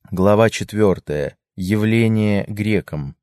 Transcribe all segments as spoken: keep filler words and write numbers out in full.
Глава четвертая. Явление грекам.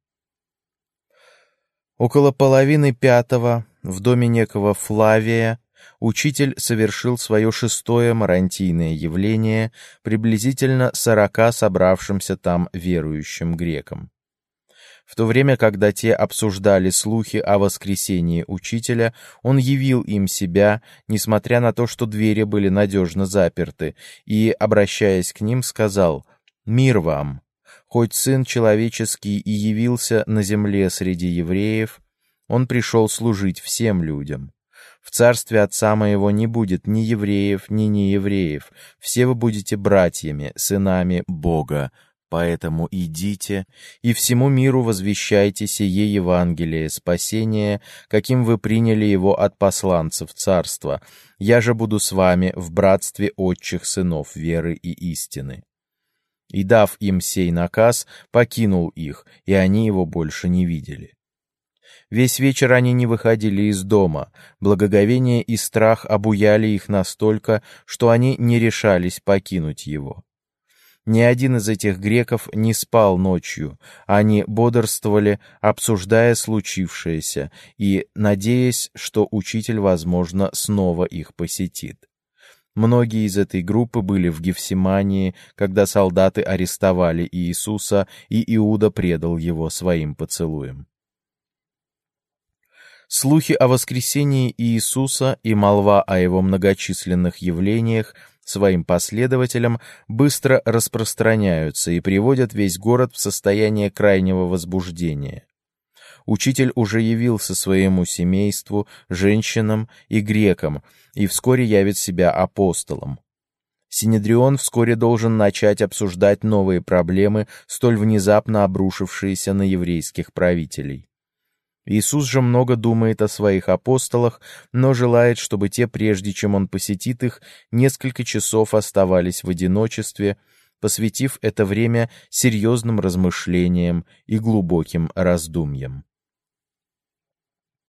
Около половины пятого в доме некого Флавия учитель совершил свое шестое марантийное явление приблизительно сорока собравшимся там верующим грекам. В то время, когда те обсуждали слухи о воскресении учителя, он явил им себя, несмотря на то, что двери были надежно заперты, и, обращаясь к ним, сказал: «Мир вам! Хоть Сын Человеческий и явился на земле среди евреев, Он пришел служить всем людям. В царстве Отца Моего не будет ни евреев, ни неевреев. Все вы будете братьями, сынами Бога. Поэтому идите и всему миру возвещайте сие Евангелие спасения, каким вы приняли его от посланцев царства. Я же буду с вами в братстве отчих сынов веры и истины». И, дав им сей наказ, покинул их, и они его больше не видели. Весь вечер они не выходили из дома, благоговение и страх обуяли их настолько, что они не решались покинуть его. Ни один из этих греков не спал ночью, они бодрствовали, обсуждая случившееся и надеясь, что учитель, возможно, снова их посетит. Многие из этой группы были в Гефсимании, когда солдаты арестовали Иисуса, и Иуда предал его своим поцелуем. Слухи о воскресении Иисуса и молва о его многочисленных явлениях своим последователям быстро распространяются и приводят весь город в состояние крайнего возбуждения. Учитель уже явился своему семейству, женщинам и грекам, и вскоре явит себя апостолом. Синедрион вскоре должен начать обсуждать новые проблемы, столь внезапно обрушившиеся на еврейских правителей. Иисус же много думает о своих апостолах, но желает, чтобы те, прежде чем он посетит их, несколько часов оставались в одиночестве, посвятив это время серьезным размышлениям и глубоким раздумьям.